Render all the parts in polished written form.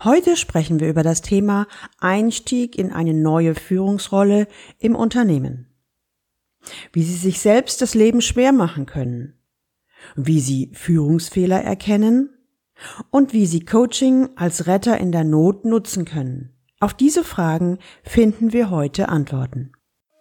Heute sprechen wir über das Thema Einstieg in eine neue Führungsrolle im Unternehmen. Wie Sie sich selbst das Leben schwer machen können, wie Sie Führungsfehler erkennen und wie Sie Coaching als Retter in der Not nutzen können. Auf diese Fragen finden wir heute Antworten.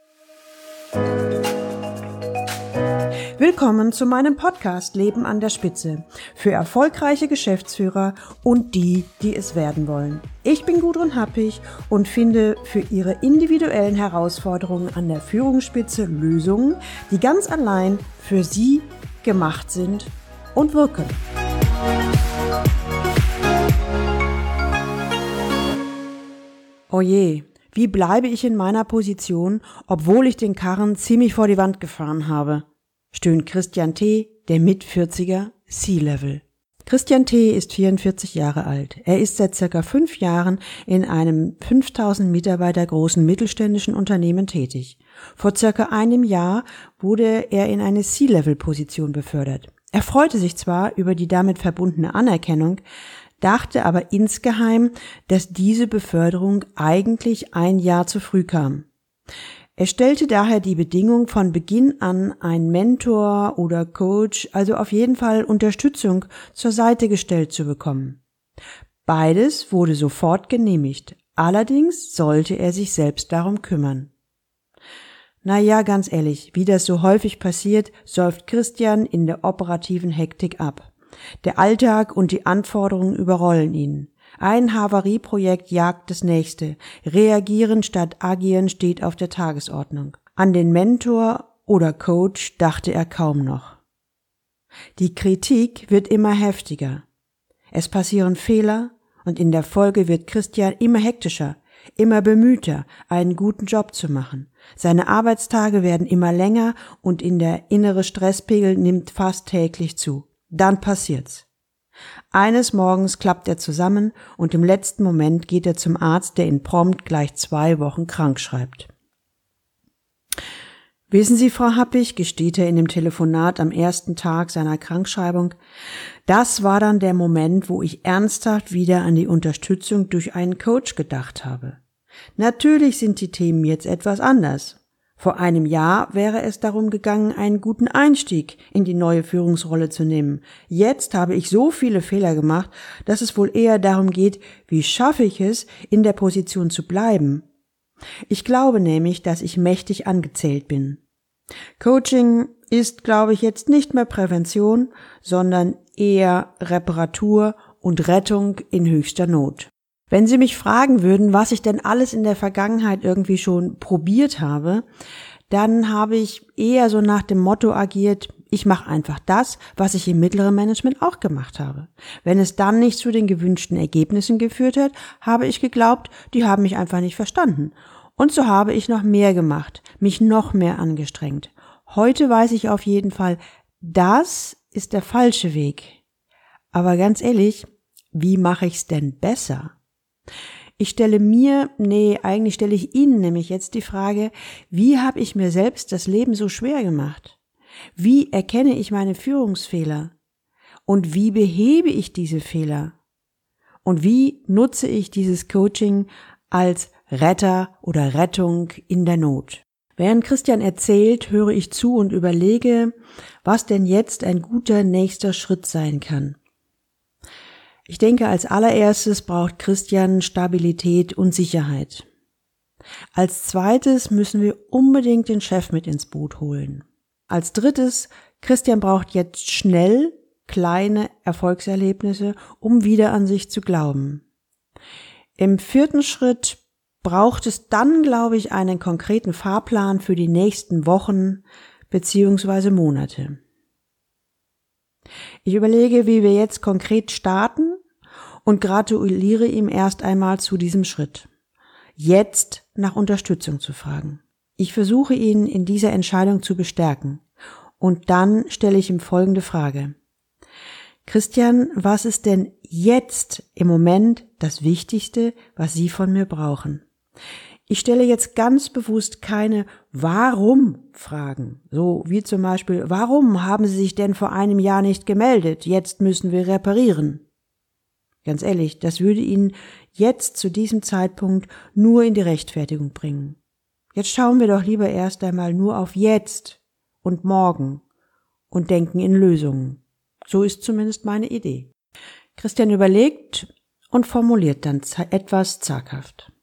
Willkommen zu meinem Podcast Leben an der Spitze für erfolgreiche Geschäftsführer und die, die es werden wollen. Ich bin Gudrun Happig und finde für Ihre individuellen Herausforderungen an der Führungsspitze Lösungen, die ganz allein für Sie gemacht sind und wirken. Oje, wie bleibe ich in meiner Position, obwohl ich den Karren ziemlich vor die Wand gefahren habe? Stöhnt Christian T., der Mit-40er C-Level. Christian T. ist 44 Jahre alt. Er ist seit circa 5 Jahren in einem 5000 Mitarbeiter großen mittelständischen Unternehmen tätig. Vor circa einem Jahr wurde er in eine C-Level-Position befördert. Er freute sich zwar über die damit verbundene Anerkennung, dachte aber insgeheim, dass diese Beförderung eigentlich ein Jahr zu früh kam. Er stellte daher die Bedingung, von Beginn an einen Mentor oder Coach, also auf jeden Fall Unterstützung, zur Seite gestellt zu bekommen. Beides wurde sofort genehmigt, allerdings sollte er sich selbst darum kümmern. Naja, ganz ehrlich, wie das so häufig passiert, säuft Christian in der operativen Hektik ab. Der Alltag und die Anforderungen überrollen ihn. Ein Havarieprojekt jagt das nächste. Reagieren statt agieren steht auf der Tagesordnung. An den Mentor oder Coach dachte er kaum noch. Die Kritik wird immer heftiger. Es passieren Fehler und in der Folge wird Christian immer hektischer, immer bemühter, einen guten Job zu machen. Seine Arbeitstage werden immer länger und der innere Stresspegel nimmt fast täglich zu. Dann passiert's. Eines Morgens klappt er zusammen und im letzten Moment geht er zum Arzt, der ihn prompt gleich 2 Wochen krank schreibt. Wissen Sie, Frau Happig, gesteht er in dem Telefonat am ersten Tag seiner Krankschreibung, das war dann der Moment, wo ich ernsthaft wieder an die Unterstützung durch einen Coach gedacht habe. Natürlich sind die Themen jetzt etwas anders. Vor einem Jahr wäre es darum gegangen, einen guten Einstieg in die neue Führungsrolle zu nehmen. Jetzt habe ich so viele Fehler gemacht, dass es wohl eher darum geht, wie schaffe ich es, in der Position zu bleiben. Ich glaube nämlich, dass ich mächtig angezählt bin. Coaching ist, glaube ich, jetzt nicht mehr Prävention, sondern eher Reparatur und Rettung in höchster Not. Wenn Sie mich fragen würden, was ich denn alles in der Vergangenheit irgendwie schon probiert habe, dann habe ich eher so nach dem Motto agiert, ich mache einfach das, was ich im mittleren Management auch gemacht habe. Wenn es dann nicht zu den gewünschten Ergebnissen geführt hat, habe ich geglaubt, die haben mich einfach nicht verstanden. Und so habe ich noch mehr gemacht, mich noch mehr angestrengt. Heute weiß ich auf jeden Fall, das ist der falsche Weg. Aber ganz ehrlich, wie mache ich's denn besser? Eigentlich stelle ich Ihnen nämlich jetzt die Frage, wie habe ich mir selbst das Leben so schwer gemacht? Wie erkenne ich meine Führungsfehler? Und wie behebe ich diese Fehler? Und wie nutze ich dieses Coaching als Retter oder Rettung in der Not? Während Christian erzählt, höre ich zu und überlege, was denn jetzt ein guter nächster Schritt sein kann. Ich denke, als allererstes braucht Christian Stabilität und Sicherheit. Als zweites müssen wir unbedingt den Chef mit ins Boot holen. Als drittes, Christian braucht jetzt schnell kleine Erfolgserlebnisse, um wieder an sich zu glauben. Im 4. Schritt braucht es dann, glaube ich, einen konkreten Fahrplan für die nächsten Wochen bzw. Monate. Ich überlege, wie wir jetzt konkret starten und gratuliere ihm erst einmal zu diesem Schritt. Jetzt nach Unterstützung zu fragen. Ich versuche ihn in dieser Entscheidung zu bestärken und dann stelle ich ihm folgende Frage. Christian, was ist denn jetzt im Moment das Wichtigste, was Sie von mir brauchen? Ich stelle jetzt ganz bewusst keine Warum-Fragen, so wie zum Beispiel, warum haben Sie sich denn vor einem Jahr nicht gemeldet? Jetzt müssen wir reparieren. Ganz ehrlich, das würde ihn jetzt zu diesem Zeitpunkt nur in die Rechtfertigung bringen. Jetzt schauen wir doch lieber erst einmal nur auf jetzt und morgen und denken in Lösungen. So ist zumindest meine Idee. Christian überlegt und formuliert dann etwas zaghaft.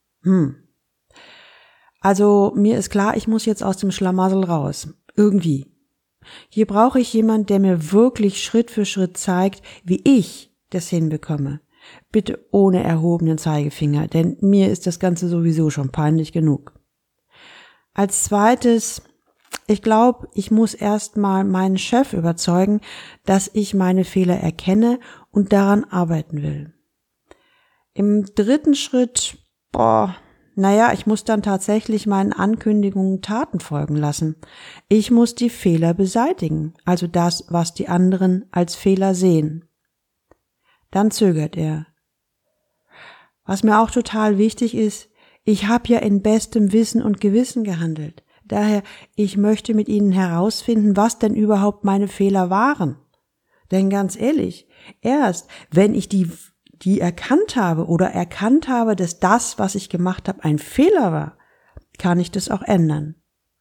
Also mir ist klar, ich muss jetzt aus dem Schlamassel raus. Irgendwie. Hier brauche ich jemanden, der mir wirklich Schritt für Schritt zeigt, wie ich das hinbekomme. Bitte ohne erhobenen Zeigefinger, denn mir ist das Ganze sowieso schon peinlich genug. Als zweites, ich glaube, ich muss erstmal meinen Chef überzeugen, dass ich meine Fehler erkenne und daran arbeiten will. Im dritten Schritt, ich muss dann tatsächlich meinen Ankündigungen Taten folgen lassen. Ich muss die Fehler beseitigen, also das, was die anderen als Fehler sehen. Dann zögert er. Was mir auch total wichtig ist, ich habe ja in bestem Wissen und Gewissen gehandelt. Daher, ich möchte mit Ihnen herausfinden, was denn überhaupt meine Fehler waren. Denn ganz ehrlich, erst wenn ich die erkannt habe, dass das, was ich gemacht habe, ein Fehler war, kann ich das auch ändern.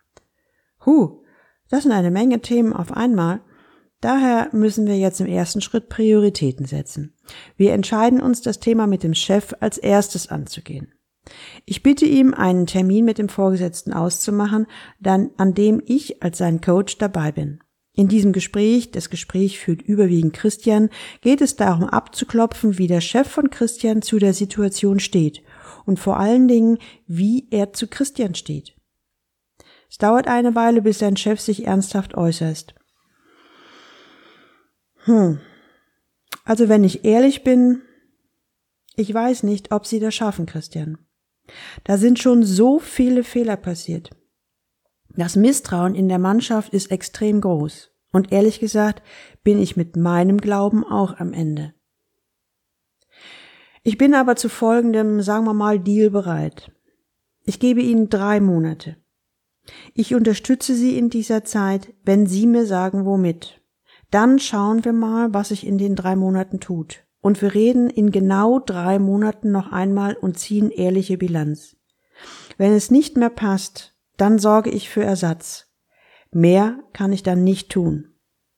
Das sind eine Menge Themen auf einmal. Daher müssen wir jetzt im ersten Schritt Prioritäten setzen. Wir entscheiden uns, das Thema mit dem Chef als erstes anzugehen. Ich bitte ihm, einen Termin mit dem Vorgesetzten auszumachen, an dem ich als sein Coach dabei bin. In diesem Gespräch, das Gespräch führt überwiegend Christian, geht es darum abzuklopfen, wie der Chef von Christian zu der Situation steht und vor allen Dingen, wie er zu Christian steht. Es dauert eine Weile, bis sein Chef sich ernsthaft äußert. Also wenn ich ehrlich bin, ich weiß nicht, ob Sie das schaffen, Christian. Da sind schon so viele Fehler passiert. Das Misstrauen in der Mannschaft ist extrem groß. Und ehrlich gesagt bin ich mit meinem Glauben auch am Ende. Ich bin aber zu folgendem, sagen wir mal, Deal bereit. Ich gebe Ihnen 3 Monate. Ich unterstütze Sie in dieser Zeit, wenn Sie mir sagen, womit. Dann schauen wir mal, was sich in den 3 Monaten tut. Und wir reden in genau 3 Monaten noch einmal und ziehen ehrliche Bilanz. Wenn es nicht mehr passt, dann sorge ich für Ersatz. Mehr kann ich dann nicht tun.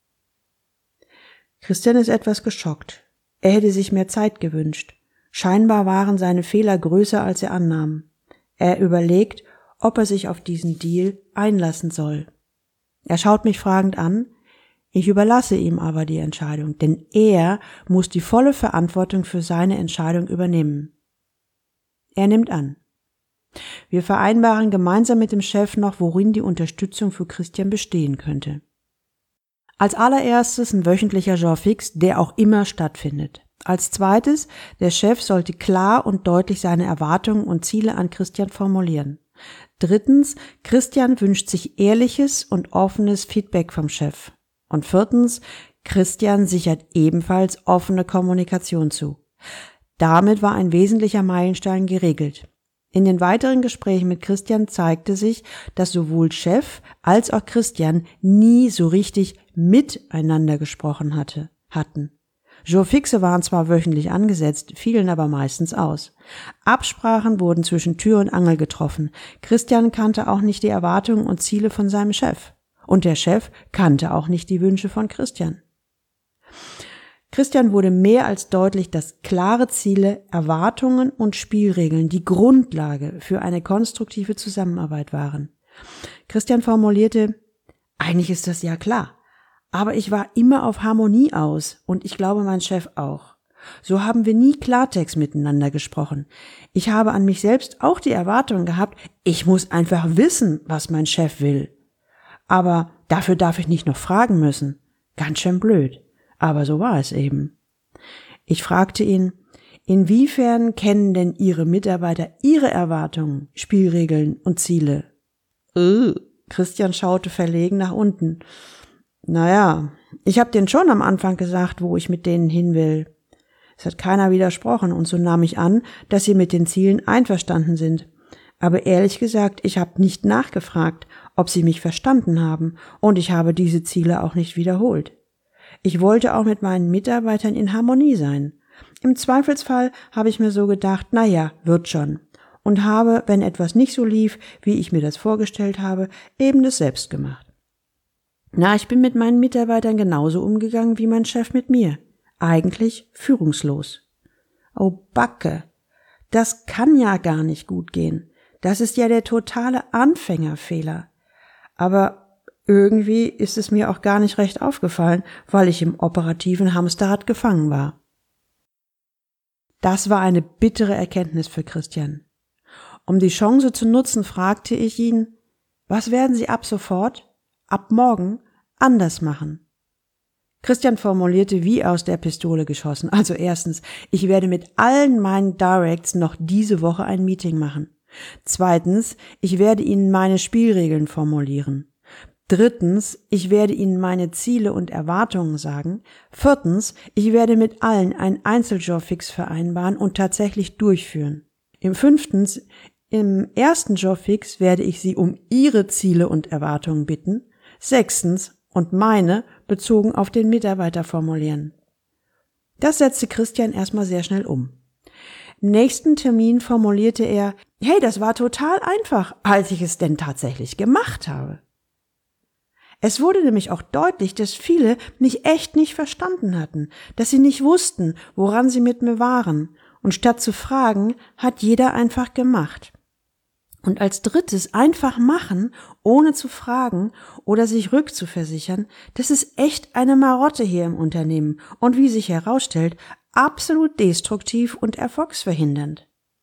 Christian ist etwas geschockt. Er hätte sich mehr Zeit gewünscht. Scheinbar waren seine Fehler größer, als er annahm. Er überlegt, ob er sich auf diesen Deal einlassen soll. Er schaut mich fragend an. Ich überlasse ihm aber die Entscheidung, denn er muss die volle Verantwortung für seine Entscheidung übernehmen. Er nimmt an. Wir vereinbaren gemeinsam mit dem Chef noch, worin die Unterstützung für Christian bestehen könnte. Als allererstes ein wöchentlicher Jour fixe, der auch immer stattfindet. Als zweites, der Chef sollte klar und deutlich seine Erwartungen und Ziele an Christian formulieren. Drittens, Christian wünscht sich ehrliches und offenes Feedback vom Chef. Und viertens, Christian sichert ebenfalls offene Kommunikation zu. Damit war ein wesentlicher Meilenstein geregelt. In den weiteren Gesprächen mit Christian zeigte sich, dass sowohl Chef als auch Christian nie so richtig miteinander gesprochen hatten. Jour fixe waren zwar wöchentlich angesetzt, fielen aber meistens aus. Absprachen wurden zwischen Tür und Angel getroffen. Christian kannte auch nicht die Erwartungen und Ziele von seinem Chef. Und der Chef kannte auch nicht die Wünsche von Christian. Christian wurde mehr als deutlich, dass klare Ziele, Erwartungen und Spielregeln die Grundlage für eine konstruktive Zusammenarbeit waren. Christian formulierte, eigentlich ist das ja klar, aber ich war immer auf Harmonie aus und ich glaube mein Chef auch. So haben wir nie Klartext miteinander gesprochen. Ich habe an mich selbst auch die Erwartung gehabt, ich muss einfach wissen, was mein Chef will. Aber dafür darf ich nicht noch fragen müssen. Ganz schön blöd. Aber so war es eben. Ich fragte ihn, inwiefern kennen denn Ihre Mitarbeiter Ihre Erwartungen, Spielregeln und Ziele? Christian schaute verlegen nach unten. Naja, ich habe denen schon am Anfang gesagt, wo ich mit denen hin will. Es hat keiner widersprochen und so nahm ich an, dass sie mit den Zielen einverstanden sind. Aber ehrlich gesagt, ich habe nicht nachgefragt, ob sie mich verstanden haben, und ich habe diese Ziele auch nicht wiederholt. Ich wollte auch mit meinen Mitarbeitern in Harmonie sein. Im Zweifelsfall habe ich mir so gedacht, na ja, wird schon. Und habe, wenn etwas nicht so lief, wie ich mir das vorgestellt habe, eben das selbst gemacht. Na, ich bin mit meinen Mitarbeitern genauso umgegangen wie mein Chef mit mir. Eigentlich führungslos. Oh Backe, das kann ja gar nicht gut gehen. Das ist ja der totale Anfängerfehler. Aber irgendwie ist es mir auch gar nicht recht aufgefallen, weil ich im operativen Hamsterrad gefangen war. Das war eine bittere Erkenntnis für Christian. Um die Chance zu nutzen, fragte ich ihn, was werden Sie ab sofort, ab morgen, anders machen? Christian formulierte wie aus der Pistole geschossen. Also erstens, ich werde mit allen meinen Directs noch diese Woche ein Meeting machen. Zweitens, ich werde Ihnen meine Spielregeln formulieren. Drittens, ich werde Ihnen meine Ziele und Erwartungen sagen. Viertens, ich werde mit allen einen Einzeljob-Fix vereinbaren und tatsächlich durchführen. Im ersten Jobfix werde ich Sie um Ihre Ziele und Erwartungen bitten. Sechstens, und meine, bezogen auf den Mitarbeiter formulieren. Das setzte Christian erstmal sehr schnell um. Im nächsten Termin formulierte er, hey, das war total einfach, als ich es denn tatsächlich gemacht habe. Es wurde nämlich auch deutlich, dass viele mich echt nicht verstanden hatten, dass sie nicht wussten, woran sie mit mir waren. Und statt zu fragen, hat jeder einfach gemacht. Und als drittes einfach machen, ohne zu fragen oder sich rückzuversichern, das ist echt eine Marotte hier im Unternehmen und wie sich herausstellt, absolut destruktiv und erfolgsverhindernd.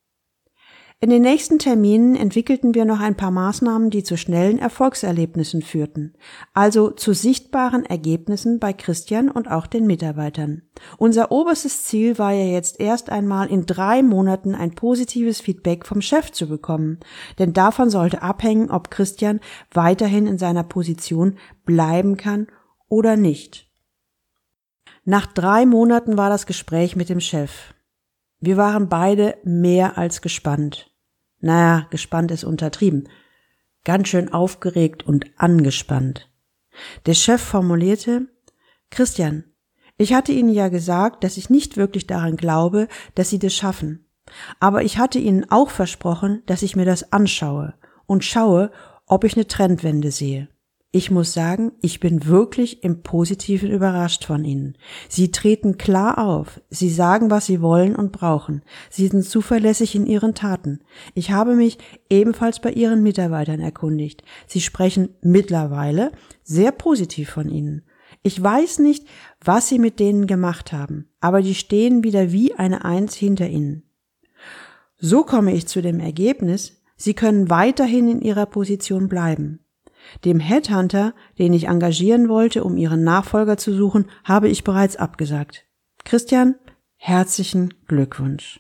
In den nächsten Terminen entwickelten wir noch ein paar Maßnahmen, die zu schnellen Erfolgserlebnissen führten, also zu sichtbaren Ergebnissen bei Christian und auch den Mitarbeitern. Unser oberstes Ziel war ja jetzt erst einmal in 3 Monaten ein positives Feedback vom Chef zu bekommen, denn davon sollte abhängen, ob Christian weiterhin in seiner Position bleiben kann oder nicht. Nach 3 Monaten war das Gespräch mit dem Chef. Wir waren beide mehr als gespannt. Naja, gespannt ist untertrieben. Ganz schön aufgeregt und angespannt. Der Chef formulierte, Christian, ich hatte Ihnen ja gesagt, dass ich nicht wirklich daran glaube, dass Sie das schaffen. Aber ich hatte Ihnen auch versprochen, dass ich mir das anschaue und schaue, ob ich eine Trendwende sehe. Ich muss sagen, ich bin wirklich im Positiven überrascht von Ihnen. Sie treten klar auf. Sie sagen, was Sie wollen und brauchen. Sie sind zuverlässig in Ihren Taten. Ich habe mich ebenfalls bei Ihren Mitarbeitern erkundigt. Sie sprechen mittlerweile sehr positiv von Ihnen. Ich weiß nicht, was Sie mit denen gemacht haben, aber die stehen wieder wie eine Eins hinter Ihnen. So komme ich zu dem Ergebnis, Sie können weiterhin in Ihrer Position bleiben. Dem Headhunter, den ich engagieren wollte, um Ihren Nachfolger zu suchen, habe ich bereits abgesagt. Christian, herzlichen Glückwunsch.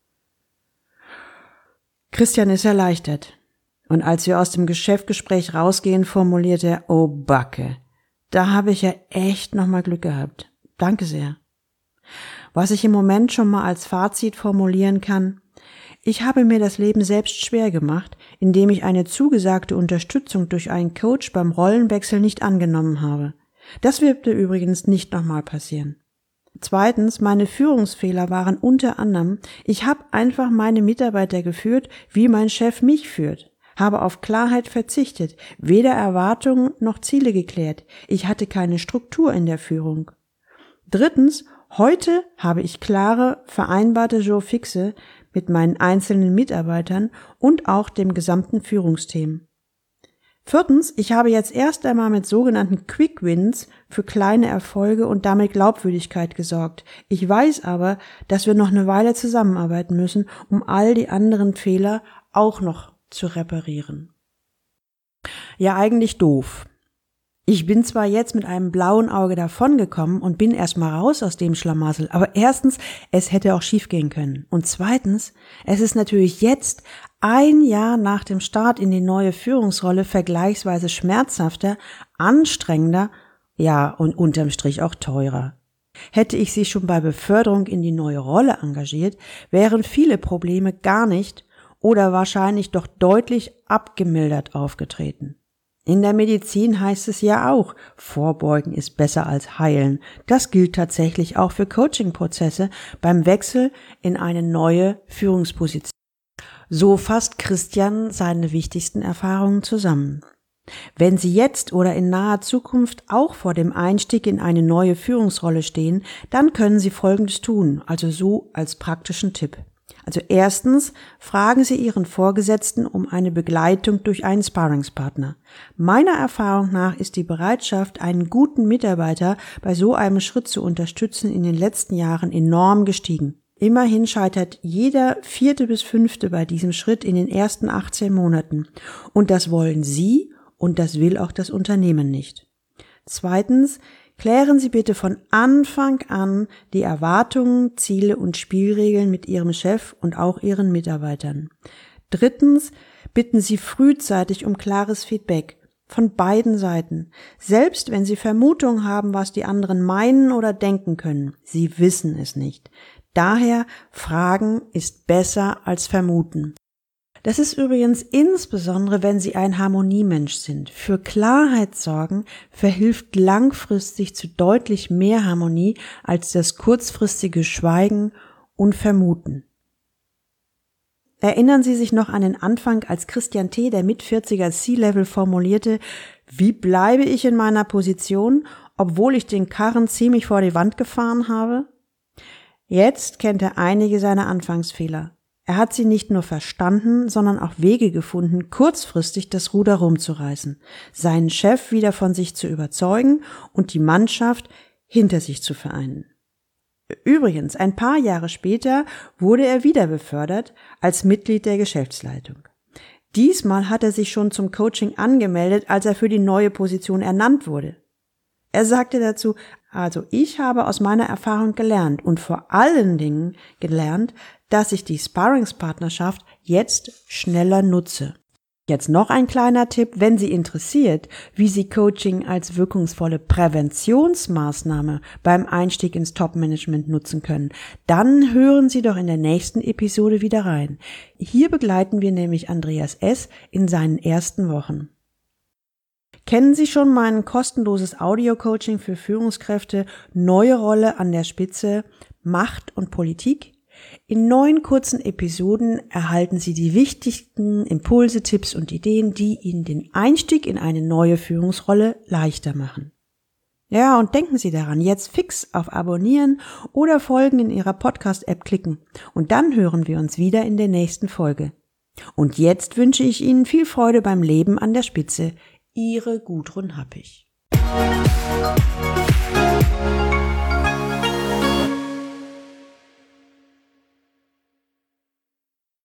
Christian ist erleichtert. Und als wir aus dem Geschäftsgespräch rausgehen, formuliert er, oh Backe, da habe ich ja echt nochmal Glück gehabt. Danke sehr. Was ich im Moment schon mal als Fazit formulieren kann, ich habe mir das Leben selbst schwer gemacht, indem ich eine zugesagte Unterstützung durch einen Coach beim Rollenwechsel nicht angenommen habe. Das wird übrigens nicht nochmal passieren. Zweitens, meine Führungsfehler waren unter anderem, ich habe einfach meine Mitarbeiter geführt, wie mein Chef mich führt, habe auf Klarheit verzichtet, weder Erwartungen noch Ziele geklärt. Ich hatte keine Struktur in der Führung. Drittens, heute habe ich klare, vereinbarte Joe-Fixe mit meinen einzelnen Mitarbeitern und auch dem gesamten Führungsteam. Viertens, ich habe jetzt erst einmal mit sogenannten Quick Wins für kleine Erfolge und damit Glaubwürdigkeit gesorgt. Ich weiß aber, dass wir noch eine Weile zusammenarbeiten müssen, um all die anderen Fehler auch noch zu reparieren. Ja, eigentlich doof. Ich bin zwar jetzt mit einem blauen Auge davongekommen und bin erstmal raus aus dem Schlamassel, aber erstens, es hätte auch schief gehen können. Und zweitens, es ist natürlich jetzt, 1 Jahr nach dem Start in die neue Führungsrolle, vergleichsweise schmerzhafter, anstrengender, ja, und unterm Strich auch teurer. Hätte ich sie schon bei Beförderung in die neue Rolle engagiert, wären viele Probleme gar nicht oder wahrscheinlich doch deutlich abgemildert aufgetreten. In der Medizin heißt es ja auch, Vorbeugen ist besser als heilen. Das gilt tatsächlich auch für Coaching-Prozesse beim Wechsel in eine neue Führungsposition. So fasst Christian seine wichtigsten Erfahrungen zusammen. Wenn Sie jetzt oder in naher Zukunft auch vor dem Einstieg in eine neue Führungsrolle stehen, dann können Sie Folgendes tun, also so als praktischen Tipp. Also erstens, fragen Sie Ihren Vorgesetzten um eine Begleitung durch einen Sparringspartner. Meiner Erfahrung nach ist die Bereitschaft, einen guten Mitarbeiter bei so einem Schritt zu unterstützen, in den letzten Jahren enorm gestiegen. Immerhin scheitert jeder 4. bis 5. bei diesem Schritt in den ersten 18 Monaten. Und das wollen Sie und das will auch das Unternehmen nicht. Zweitens, klären Sie bitte von Anfang an die Erwartungen, Ziele und Spielregeln mit Ihrem Chef und auch Ihren Mitarbeitern. Drittens, bitten Sie frühzeitig um klares Feedback von beiden Seiten. Selbst wenn Sie Vermutungen haben, was die anderen meinen oder denken können, Sie wissen es nicht. Daher, Fragen ist besser als Vermuten. Das ist übrigens insbesondere, wenn Sie ein Harmoniemensch sind. Für Klarheit sorgen verhilft langfristig zu deutlich mehr Harmonie als das kurzfristige Schweigen und Vermuten. Erinnern Sie sich noch an den Anfang, als Christian T., der Mit-40er C-Level, formulierte: Wie bleibe ich in meiner Position, obwohl ich den Karren ziemlich vor die Wand gefahren habe? Jetzt kennt er einige seiner Anfangsfehler. Er hat sie nicht nur verstanden, sondern auch Wege gefunden, kurzfristig das Ruder rumzureißen, seinen Chef wieder von sich zu überzeugen und die Mannschaft hinter sich zu vereinen. Übrigens, ein paar Jahre später wurde er wieder befördert als Mitglied der Geschäftsleitung. Diesmal hat er sich schon zum Coaching angemeldet, als er für die neue Position ernannt wurde. Er sagte dazu: Also ich habe aus meiner Erfahrung gelernt und vor allen Dingen gelernt, dass ich die Sparringspartnerschaft jetzt schneller nutze. Jetzt noch ein kleiner Tipp, wenn Sie interessiert, wie Sie Coaching als wirkungsvolle Präventionsmaßnahme beim Einstieg ins Top-Management nutzen können, dann hören Sie doch in der nächsten Episode wieder rein. Hier begleiten wir nämlich Andreas S. in seinen ersten Wochen. Kennen Sie schon mein kostenloses Audio-Coaching für Führungskräfte Neue Rolle an der Spitze, Macht und Politik? In 9 kurzen Episoden erhalten Sie die wichtigsten Impulse, Tipps und Ideen, die Ihnen den Einstieg in eine neue Führungsrolle leichter machen. Ja, und denken Sie daran, jetzt fix auf Abonnieren oder Folgen in Ihrer Podcast-App klicken. Und dann hören wir uns wieder in der nächsten Folge. Und jetzt wünsche ich Ihnen viel Freude beim Leben an der Spitze. Ihre Gudrun Happig.